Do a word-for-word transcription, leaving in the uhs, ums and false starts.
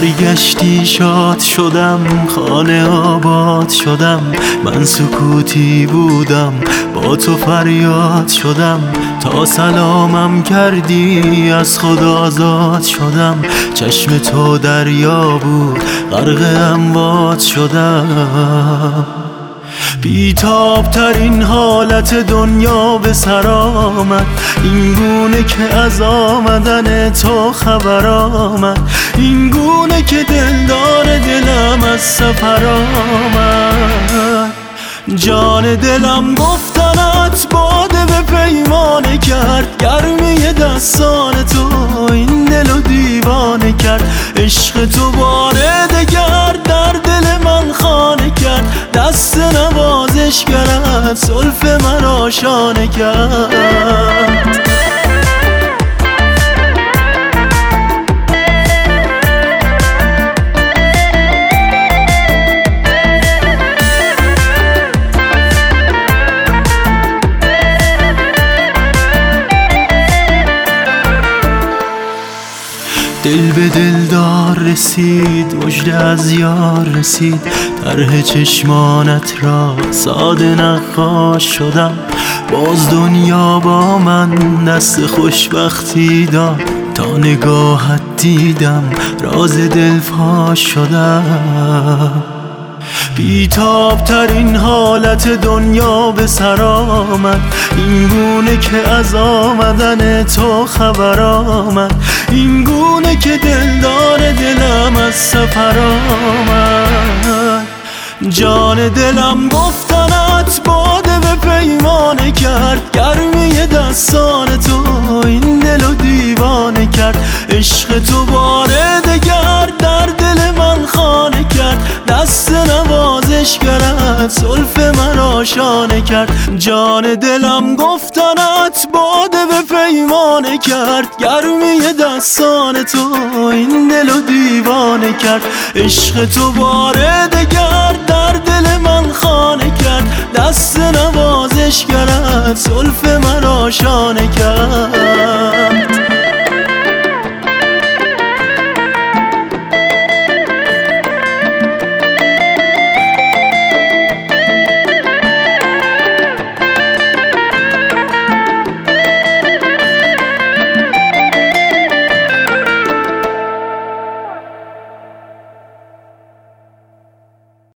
برگشتی شاد شدم، خانه آباد شدم. من سکوتی بودم، با تو فریاد شدم. تا سلامم کردی از خود آزاد شدم. چشم تو دریا بود، غرق امواج شدم. بیتاب ترین حالت دنیا به سر آمد، این گونه که از آمدن تو خبر آمد. این گونه که دلدار دلم از سفر آمد. جان دلم گفتنت باده به پیمانه کرد. گرمی دستان تو این دلو دیوانه کرد. عشق تو بار دگر در دل من خانه کرد. دست نوازش کرد، زلف من آشانه کرد. دل به دلدار رسید، مژده از یار رسید. طرح چشمانت را ساده نقاش شدم. باز دنیا با من دست خوشبختی داد. تا نگاهت دیدم، راز دل فاش شدم. بیتاب ترین حالت دنیا به سر آمد، این گونه که از آمدن تو خبر آمد. این گونه که دلدار دلم از سفر آمد. جان دلم گفتنت باده به پیمانه کرد. گرمی دستان تو این دلو دیوانه کرد. عشق تو بار دگر در دل من خانه کرد. دست نوازش کرد، زلف من آشانه کرد. جان دلم گفتنت باده به پیمانه کرد. گرمی دستان تو این دلو دیوانه کرد. عشق تو بار دگر در دل من خانه کرد. دست نوازش کرد، زلف من آشانه کرد.